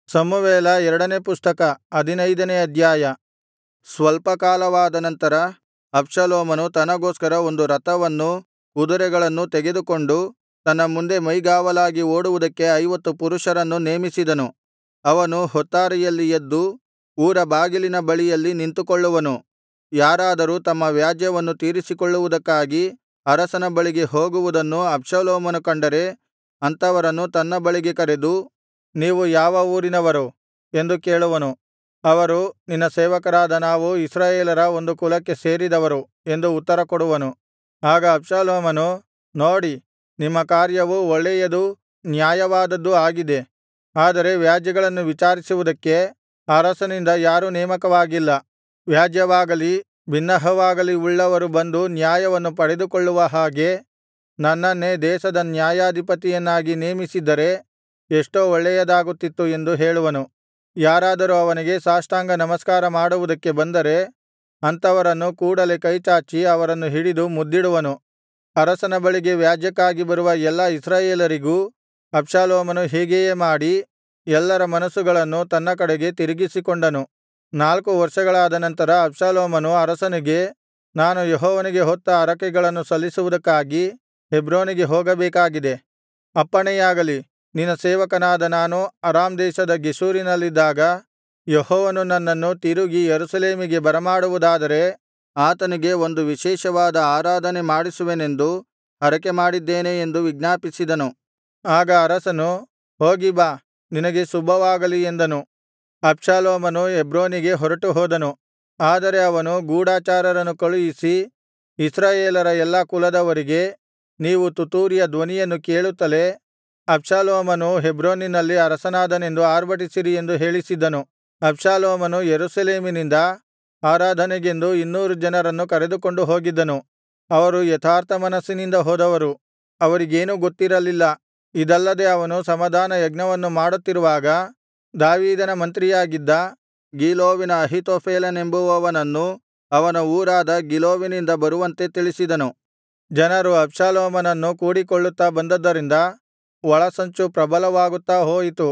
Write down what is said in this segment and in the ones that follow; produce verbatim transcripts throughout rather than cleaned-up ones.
ಸಮುವೇಲ ಎರಡನೇ ಪುಸ್ತಕ ಹದಿನೈದನೇ ಅಧ್ಯಾಯ. ಸ್ವಲ್ಪ ಕಾಲವಾದ ನಂತರ ಅಬ್ಷಾಲೋಮನು ತನಗೋಸ್ಕರ ಒಂದು ರಥವನ್ನೂ ಕುದುರೆಗಳನ್ನೂ ತೆಗೆದುಕೊಂಡು ತನ್ನ ಮುಂದೆ ಮೈಗಾವಲಾಗಿ ಓಡುವುದಕ್ಕೆ ಐವತ್ತು ಪುರುಷರನ್ನು ನೇಮಿಸಿದನು. ಅವನು ಹೊತ್ತಾರೆಯಲ್ಲಿ ಎದ್ದು ಊರ ಬಾಗಿಲಿನ ಬಳಿಯಲ್ಲಿ ನಿಂತುಕೊಳ್ಳುವನು. ಯಾರಾದರೂ ತಮ್ಮ ವ್ಯಾಜ್ಯವನ್ನು ತೀರಿಸಿಕೊಳ್ಳುವುದಕ್ಕಾಗಿ ಅರಸನ ಬಳಿಗೆ ಹೋಗುವುದನ್ನು ಅಬ್ಷಾಲೋಮನು ಕಂಡರೆ ಅಂಥವರನ್ನು ತನ್ನ ಬಳಿಗೆ ಕರೆದು, ನೀವು ಯಾವ ಊರಿನವರು ಎಂದು ಕೇಳುವನು. ಅವರು, ನಿನ್ನ ಸೇವಕರಾದ ನಾವು ಇಸ್ರಾಯೇಲರ ಒಂದು ಕುಲಕ್ಕೆ ಸೇರಿದವರು ಎಂದು ಉತ್ತರಕೊಡುವನು. ಆಗ ಅಬ್ಷಾಲೋಮನು, ನೋಡಿ, ನಿಮ್ಮ ಕಾರ್ಯವು ಒಳ್ಳೆಯದೂ ನ್ಯಾಯವಾದದ್ದೂ ಆಗಿದೆ. ಆದರೆ ವ್ಯಾಜ್ಯಗಳನ್ನು ವಿಚಾರಿಸುವುದಕ್ಕೆ ಅರಸನಿಂದ ಯಾರೂ ನೇಮಕವಾಗಿಲ್ಲ. ವ್ಯಾಜ್ಯವಾಗಲಿ ಬಿನ್ನಹವಾಗಲಿ ಉಳ್ಳವರು ಬಂದು ನ್ಯಾಯವನ್ನು ಪಡೆದುಕೊಳ್ಳುವ ಹಾಗೆ ನನ್ನನ್ನೇ ದೇಶದ ನ್ಯಾಯಾಧಿಪತಿಯನ್ನಾಗಿ ನೇಮಿಸಿದ್ದರೆ ಎಷ್ಟೋ ಒಳ್ಳೆಯದಾಗುತ್ತಿತ್ತು ಎಂದು ಹೇಳುವನು. ಯಾರಾದರೂ ಅವನಿಗೆ ಸಾಷ್ಟಾಂಗ ನಮಸ್ಕಾರ ಮಾಡುವುದಕ್ಕೆ ಬಂದರೆ ಅಂಥವರನ್ನು ಕೂಡಲೆ ಕೈಚಾಚಿ ಅವರನ್ನು ಹಿಡಿದು ಮುದ್ದಿಡುವನು. ಅರಸನ ಬಳಿಗೆ ವ್ಯಾಜ್ಯಕ್ಕಾಗಿ ಬರುವ ಎಲ್ಲಾ ಇಸ್ರಾಯೇಲರಿಗೂ ಅಬ್ಷಾಲೋಮನು ಹೀಗೆಯೇ ಮಾಡಿ ಎಲ್ಲರ ಮನಸ್ಸುಗಳನ್ನು ತನ್ನ ಕಡೆಗೆ ತಿರುಗಿಸಿಕೊಂಡನು. ನಾಲ್ಕು ವರ್ಷಗಳಾದ ನಂತರ ಅಬ್ಷಾಲೋಮನು ಅರಸನಿಗೆ, ನಾನು ಯೆಹೋವನಿಗೆ ಹೊತ್ತ ಹರಕೆಗಳನ್ನು ಸಲ್ಲಿಸುವುದಕ್ಕಾಗಿ ಹೆಬ್ರೋನಿಗೆ ಹೋಗಬೇಕಾಗಿದೆ. ಅಪ್ಪಣೆಯಾಗಲಿ, ನಿನ್ನ ಸೇವಕನಾದ ನಾನು ಅರಾಮ್ ದೇಶದ ಗೆಷೂರಿನಲ್ಲಿದ್ದಾಗ ಯೆಹೋವನು ನನ್ನನ್ನು ತಿರುಗಿ ಯೆರೂಸಲೇಮಿಗೆ ಬರಮಾಡುವುದಾದರೆ ಆತನಿಗೆ ಒಂದು ವಿಶೇಷವಾದ ಆರಾಧನೆ ಮಾಡಿಸುವೆನೆಂದು ಹರಕೆಮಾಡಿದ್ದೇನೆ ಎಂದು ವಿಜ್ಞಾಪಿಸಿದನು. ಆಗ ಅರಸನು, ಹೋಗಿ ಬಾ, ನಿನಗೆ ಶುಭವಾಗಲಿ ಎಂದನು. ಅಬ್ಷಾಲೋಮನು ಹೆಬ್ರೋನಿಗೆ ಹೊರಟುಹೋದನು. ಆದರೆ ಅವನು ಗೂಢಚಾರರನ್ನು ಕಳುಹಿಸಿ ಇಸ್ರಾಯೇಲರ ಎಲ್ಲಾ ಕುಲದವರಿಗೆ, ನೀವು ತುತ್ತೂರಿಯ ಧ್ವನಿಯನ್ನು ಕೇಳುತ್ತಲೇ ಅಬ್ಷಾಲೋಮನು ಹೆಬ್ರೋನಿನಲ್ಲಿ ಅರಸನಾದನೆಂದು ಆರ್ಭಟಿಸಿರಿ ಎಂದು ಹೇಳಿಸಿದ್ದನು. ಅಬ್ಷಾಲೋಮನು ಯೆರೂಸಲೇಮಿನಿಂದ ಆರಾಧನೆಗೆಂದು ಇನ್ನೂರು ಜನರನ್ನು ಕರೆದುಕೊಂಡು ಹೋಗಿದ್ದನು. ಅವರು ಯಥಾರ್ಥ ಮನಸ್ಸಿನಿಂದ ಹೋದವರು, ಅವರಿಗೇನೂ ಗೊತ್ತಿರಲಿಲ್ಲ. ಇದಲ್ಲದೆ ಅವನು ಸಮಾಧಾನ ಯಜ್ಞವನ್ನು ಮಾಡುತ್ತಿರುವಾಗ ದಾವೀದನ ಮಂತ್ರಿಯಾಗಿದ್ದ ಗೀಲೋವಿನ ಅಹೀತೋಫೆಲನೆಂಬುವವನನ್ನು ಅವನ ಊರಾದ ಗಿಲೋವಿನಿಂದ ಬರುವಂತೆ ತಿಳಿಸಿದನು. ಜನರು ಅಬ್ಷಾಲೋಮನನ್ನು ಕೂಡಿಕೊಳ್ಳುತ್ತಾ ಬಂದದ್ದರಿಂದ ಒಳಸಂಚು ಪ್ರಬಲವಾಗುತ್ತಾ ಹೋಯಿತು.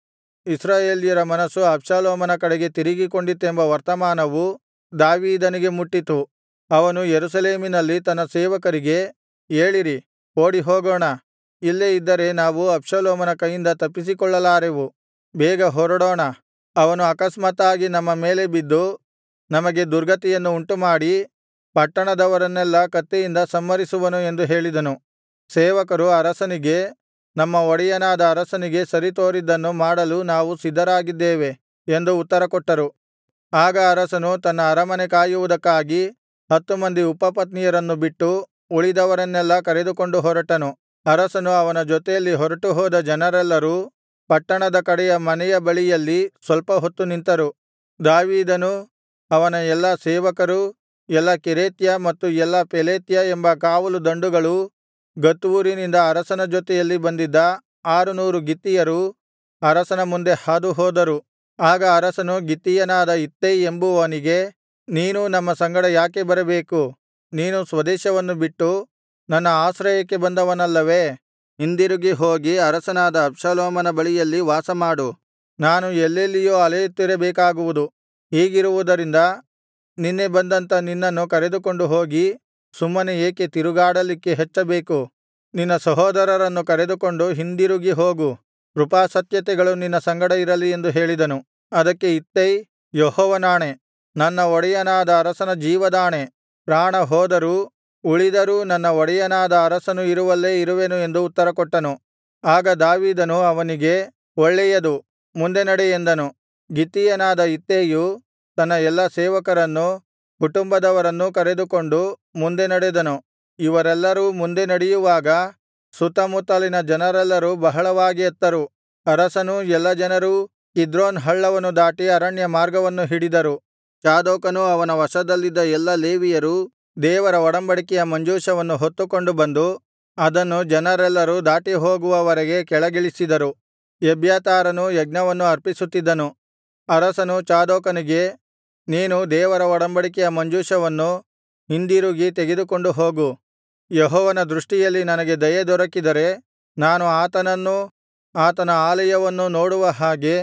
ಇಸ್ರಾಯೇಲ್ಯರ ಮನಸ್ಸು ಅಬ್ಷಾಲೋಮನ ಕಡೆಗೆ ತಿರುಗಿಕೊಂಡಿತೆಂಬ ವರ್ತಮಾನವು ದಾವೀದನಿಗೆ ಮುಟ್ಟಿತು. ಅವನು ಯೆರೂಸಲೇಮಿನಲ್ಲಿ ತನ್ನ ಸೇವಕರಿಗೆ, ಏಳಿರಿ, ಓಡಿಹೋಗೋಣ. ಇಲ್ಲೇ ಇದ್ದರೆ ನಾವು ಅಬ್ಷಾಲೋಮನ ಕೈಯಿಂದ ತಪ್ಪಿಸಿಕೊಳ್ಳಲಾರೆವು. ಬೇಗ ಹೊರಡೋಣ. ಅವನು ಅಕಸ್ಮಾತ್ತಾಗಿ ನಮ್ಮ ಮೇಲೆ ಬಿದ್ದು ನಮಗೆ ದುರ್ಗತಿಯನ್ನು ಉಂಟುಮಾಡಿ ಪಟ್ಟಣದವರನ್ನೆಲ್ಲಾ ಕತ್ತಿಯಿಂದ ಸಂಹರಿಸುವನು ಎಂದು ಹೇಳಿದನು. ಸೇವಕರು ಅರಸನಿಗೆ, ನಮ್ಮ ಒಡೆಯನಾದ ಅರಸನಿಗೆ ಸರಿತೋರಿದ್ದನ್ನು ಮಾಡಲು ನಾವು ಸಿದ್ಧರಾಗಿದ್ದೇವೆ ಎಂದು ಉತ್ತರಕೊಟ್ಟರು. ಆಗ ಅರಸನು ತನ್ನ ಅರಮನೆ ಕಾಯುವುದಕ್ಕಾಗಿ ಹತ್ತು ಮಂದಿ ಉಪಪತ್ನಿಯರನ್ನು ಬಿಟ್ಟು ಉಳಿದವರನ್ನೆಲ್ಲಾ ಕರೆದುಕೊಂಡು ಹೊರಟನು. ಅರಸನು ಅವನ ಜೊತೆಯಲ್ಲಿ ಹೊರಟುಹೋದ ಜನರೆಲ್ಲರೂ ಪಟ್ಟಣದ ಕಡೆಯ ಮನೆಯ ಬಳಿಯಲ್ಲಿ ಸ್ವಲ್ಪ ಹೊತ್ತು ನಿಂತರು. ದಾವೀದನೂ ಅವನ ಎಲ್ಲಾ ಸೇವಕರೂ, ಎಲ್ಲಾ ಕೆರೇತ್ಯ ಮತ್ತು ಎಲ್ಲಾ ಪೆಲೇತ್ಯ ಎಂಬ ಕಾವಲು ದಂಡುಗಳೂ, ಗತ್ ಊರಿನಿಂದ ಅರಸನ ಜೊತೆಯಲ್ಲಿ ಬಂದಿದ್ದ ಆರುನೂರು ಗಿತ್ತೀಯರೂ ಅರಸನ ಮುಂದೆ ಹಾದುಹೋದರು. ಆಗ ಅರಸನು ಗಿತ್ತೀಯನಾದ ಇತ್ತೈ ಎಂಬುವನಿಗೆ, ನೀನೂ ನಮ್ಮ ಸಂಗಡ ಯಾಕೆ ಬರಬೇಕು? ನೀನು ಸ್ವದೇಶವನ್ನು ಬಿಟ್ಟು ನನ್ನ ಆಶ್ರಯಕ್ಕೆ ಬಂದವನಲ್ಲವೇ? ಹಿಂದಿರುಗಿ ಹೋಗಿ ಅರಸನಾದ ಅಬ್ಷಾಲೋಮನ ಬಳಿಯಲ್ಲಿ ವಾಸಮಾಡು. ನಾನು ಎಲ್ಲೆಲ್ಲಿಯೋ ಅಲೆಯುತ್ತಿರಬೇಕಾಗುವುದು. ಹೀಗಿರುವುದರಿಂದ ನಿನ್ನೆ ಬಂದಂಥ ನಿನ್ನನ್ನು ಕರೆದುಕೊಂಡು ಹೋಗಿ ಸುಮ್ಮನೆ ಏಕೆ ತಿರುಗಾಡಲಿಕ್ಕೆ ಹಚ್ಚಬೇಕು? ನಿನ್ನ ಸಹೋದರರನ್ನು ಕರೆದುಕೊಂಡು ಹಿಂದಿರುಗಿ ಹೋಗು. ಕೃಪಾಸತ್ಯತೆಗಳು ನಿನ್ನ ಸಂಗಡ ಇರಲಿ ಎಂದು ಹೇಳಿದನು. ಅದಕ್ಕೆ ಇತ್ತೈ, ಯೆಹೋವನಾಣೆ, ನನ್ನ ಒಡೆಯನಾದ ಅರಸನ ಜೀವದಾಣೆ, ಪ್ರಾಣ ಹೋದರೂ ಉಳಿದರೂ ನನ್ನ ಒಡೆಯನಾದ ಅರಸನು ಇರುವಲ್ಲೇ ಇರುವೆನು ಎಂದು ಉತ್ತರಕೊಟ್ಟನು. ಆಗ ದಾವೀದನು ಅವನಿಗೆ, ಒಳ್ಳೆಯದು, ಮುಂದೆ ನಡೆ ಎಂದನು. ಗಿತ್ತೀಯನಾದ ಇತ್ತೈಯು ತನ್ನ ಎಲ್ಲಾ ಸೇವಕರನ್ನೂ ಕುಟುಂಬದವರನ್ನೂ ಕರೆದುಕೊಂಡು ಮುಂದೆ ನಡೆದನು. ಇವರೆಲ್ಲರೂ ಮುಂದೆ ನಡೆಯುವಾಗ ಸುತ್ತಮುತ್ತಲಿನ ಜನರೆಲ್ಲರೂ ಬಹಳವಾಗಿ ಅತ್ತರು. ಅರಸನೂ ಎಲ್ಲಾ ಜನರೂ ಕಿದ್ರೋನ್ ಹಳ್ಳವನ್ನು ದಾಟಿ ಅರಣ್ಯ ಮಾರ್ಗವನ್ನು ಹಿಡಿದರು. ಚಾದೋಕನೂ ಅವನ ವಶದಲ್ಲಿದ್ದ ಎಲ್ಲಾ ಲೇವಿಯರೂ ದೇವರ ಒಡಂಬಡಿಕೆಯ ಮಂಜೂಷವನ್ನು ಹೊತ್ತುಕೊಂಡು ಬಂದು ಅದನ್ನು ಜನರೆಲ್ಲರೂ ದಾಟಿಹೋಗುವವರೆಗೆ ಕೆಳಗಿಳಿಸಿದರು. ಎಬ್ಯಾತಾರನು ಯಜ್ಞವನ್ನು ಅರ್ಪಿಸುತ್ತಿದ್ದನು. ಅರಸನು ಚಾದೋಕನಿಗೆ, ನೀನು ದೇವರ ಒಡಂಬಡಿಕೆಯ ಮಂಜೂಷವನ್ನು ಹಿಂದಿರುಗಿ ತೆಗೆದುಕೊಂಡು ಹೋಗು. ಯೆಹೋವನ ದೃಷ್ಟಿಯಲ್ಲಿ ನನಗೆ ದಯೆ ದೊರಕಿದರೆ ನಾನು ಆತನನ್ನೂ ಆತನ ಆಲಯವನ್ನೂ ನೋಡುವ ಹಾಗೆ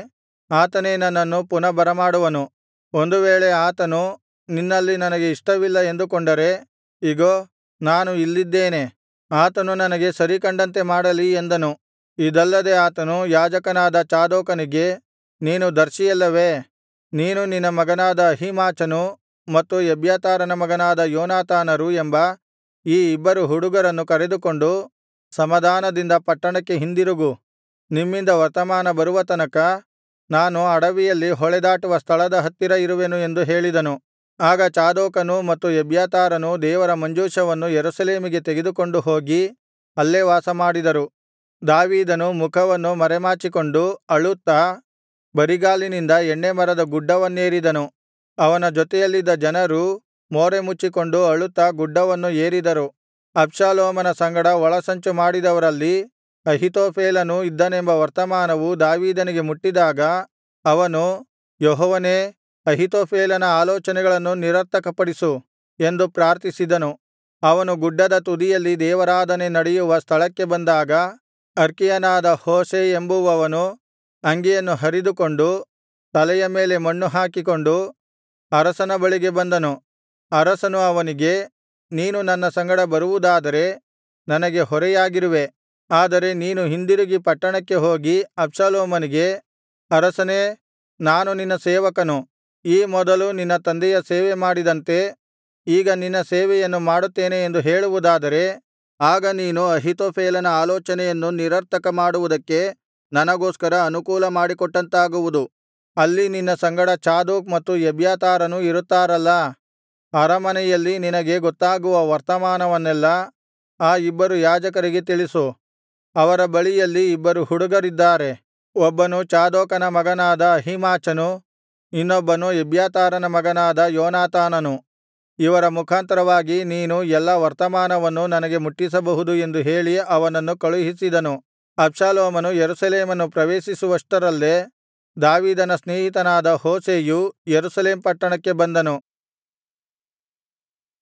ಆತನೇ ನನ್ನನ್ನು ಪುನಃ ಬರಮಾಡುವನು. ಒಂದು ವೇಳೆ ಆತನು ನಿನ್ನಲ್ಲಿ ನನಗೆ ಇಷ್ಟವಿಲ್ಲ ಎಂದುಕೊಂಡರೆ, ಇಗೋ, ನಾನು ಇಲ್ಲಿದ್ದೇನೆ, ಆತನು ನನಗೆ ಸರಿಕಂಡಂತೆ ಮಾಡಲಿ ಎಂದನು. ಇದಲ್ಲದೆ ಆತನು ಯಾಜಕನಾದ ಚಾದೋಕನಿಗೆ, ನೀನು ದರ್ಶಿಯಲ್ಲವೇ? ನೀನು ನಿನ್ನ ಮಗನಾದ ಅಹೀಮಾಚನು ಮತ್ತು ಎಬ್ಯಾತಾರನ ಮಗನಾದ ಯೋನಾತಾನರು ಎಂಬ ಈ ಇಬ್ಬರು ಹುಡುಗರನ್ನು ಕರೆದುಕೊಂಡು ಸಮಾಧಾನದಿಂದ ಪಟ್ಟಣಕ್ಕೆ ಹಿಂದಿರುಗು. ನಿಮ್ಮಿಂದ ವರ್ತಮಾನ ಬರುವ ತನಕ ನಾನು ಅಡವಿಯಲ್ಲಿ ಹೊಳೆದಾಟುವ ಸ್ಥಳದ ಹತ್ತಿರ ಇರುವೆನು ಎಂದು ಹೇಳಿದನು. ಆಗ ಚಾದೋಕನೂ ಮತ್ತು ಎಬ್ಯಾತಾರನೂ ದೇವರ ಮಂಜೂಷವನ್ನು ಯೆರೂಸಲೇಮಿಗೆ ತೆಗೆದುಕೊಂಡು ಹೋಗಿ ಅಲ್ಲೇ ವಾಸಮಾಡಿದರು. ದಾವೀದನು ಮುಖವನ್ನು ಮರೆಮಾಚಿಕೊಂಡು ಅಳುತ್ತಾ ಬರಿಗಾಲಿನಿಂದ ಎಣ್ಣೆಮರದ ಗುಡ್ಡವನ್ನೇರಿದನು. ಅವನ ಜೊತೆಯಲ್ಲಿದ್ದ ಜನರೂ ಮೋರೆ ಮುಚ್ಚಿಕೊಂಡು ಅಳುತ್ತಾ ಗುಡ್ಡವನ್ನು ಏರಿದರು. ಅಬ್ಷಾಲೋಮನ ಸಂಗಡ ಒಳಸಂಚು ಮಾಡಿದವರಲ್ಲಿ ಅಹೀತೋಫೆಲನೂ ಇದ್ದನೆಂಬ ವರ್ತಮಾನವು ದಾವೀದನಿಗೆ ಮುಟ್ಟಿದಾಗ ಅವನು, ಯೆಹೋವನೇ, ಅಹೀತೋಫೆಲನ ಆಲೋಚನೆಗಳನ್ನು ನಿರರ್ಥಕಪಡಿಸು ಎಂದು ಪ್ರಾರ್ಥಿಸಿದನು. ಅವನು ಗುಡ್ಡದ ತುದಿಯಲ್ಲಿ ದೇವಾರಾಧನೆ ನಡೆಯುವ ಸ್ಥಳಕ್ಕೆ ಬಂದಾಗ ಅರ್ಕೀಯನಾದ ಹೂಷೈ ಎಂಬುವವನು ಅಂಗಿಯನ್ನು ಹರಿದುಕೊಂಡು ತಲೆಯ ಮೇಲೆ ಮಣ್ಣು ಹಾಕಿಕೊಂಡು ಅರಸನ ಬಳಿಗೆ ಬಂದನು. ಅರಸನು ಅವನಿಗೆ, ನೀನು ನನ್ನ ಸಂಗಡ ಬರುವುದಾದರೆ ನನಗೆ ಹೊರೆಯಾಗಿರುವೆ. ಆದರೆ ನೀನು ಹಿಂದಿರುಗಿ ಪಟ್ಟಣಕ್ಕೆ ಹೋಗಿ ಅಬ್ಷಾಲೋಮನಿಗೆ, ಅರಸನೇ, ನಾನು ನಿನ್ನ ಸೇವಕನು, ಈ ಮೊದಲು ನಿನ್ನ ತಂದೆಯ ಸೇವೆ ಮಾಡಿದಂತೆ ಈಗ ನಿನ್ನ ಸೇವೆಯನ್ನು ಮಾಡುತ್ತೇನೆ ಎಂದು ಹೇಳುವುದಾದರೆ, ಆಗ ನೀನು ಅಹೀತೋಫೆಲನ ಆಲೋಚನೆಯನ್ನು ನಿರರ್ಥಕ ಮಾಡುವುದಕ್ಕೆ ನನಗೋಸ್ಕರ ಅನುಕೂಲ ಮಾಡಿಕೊಟ್ಟಂತಾಗುವುದು. ಅಲ್ಲಿ ನಿನ್ನ ಸಂಗಡ ಚಾದೋಕ್ ಮತ್ತು ಎಬ್ಯಾತಾರನೂ ಇರುತ್ತಾರಲ್ಲಾ. ಅರಮನೆಯಲ್ಲಿ ನಿನಗೆ ಗೊತ್ತಾಗುವ ವರ್ತಮಾನವನ್ನೆಲ್ಲಾ ಆ ಇಬ್ಬರು ಯಾಜಕರಿಗೆ ತಿಳಿಸು. ಅವರ ಬಳಿಯಲ್ಲಿ ಇಬ್ಬರು ಹುಡುಗರಿದ್ದಾರೆ, ಒಬ್ಬನು ಚಾದೋಕನ ಮಗನಾದ ಅಹೀಮಾಚನು, ಇನ್ನೊಬ್ಬನು ಎಬ್ಯಾತಾರನ ಮಗನಾದ ಯೋನಾತಾನನು. ಇವರ ಮುಖಾಂತರವಾಗಿ ನೀನು ಎಲ್ಲಾ ವರ್ತಮಾನವನ್ನು ನನಗೆ ಮುಟ್ಟಿಸಬಹುದು ಎಂದು ಹೇಳಿ ಅವನನ್ನು ಕಳುಹಿಸಿದನು. ಅಬ್ಷಾಲೋಮನು ಯೆರೂಸಲೇಮನ್ನು ಪ್ರವೇಶಿಸುವಷ್ಟರಲ್ಲೇ ದಾವೀದನ ಸ್ನೇಹಿತನಾದ ಹೂಷೈಯು ಯೆರೂಸಲೇಮ್ ಪಟ್ಟಣಕ್ಕೆ ಬಂದನು.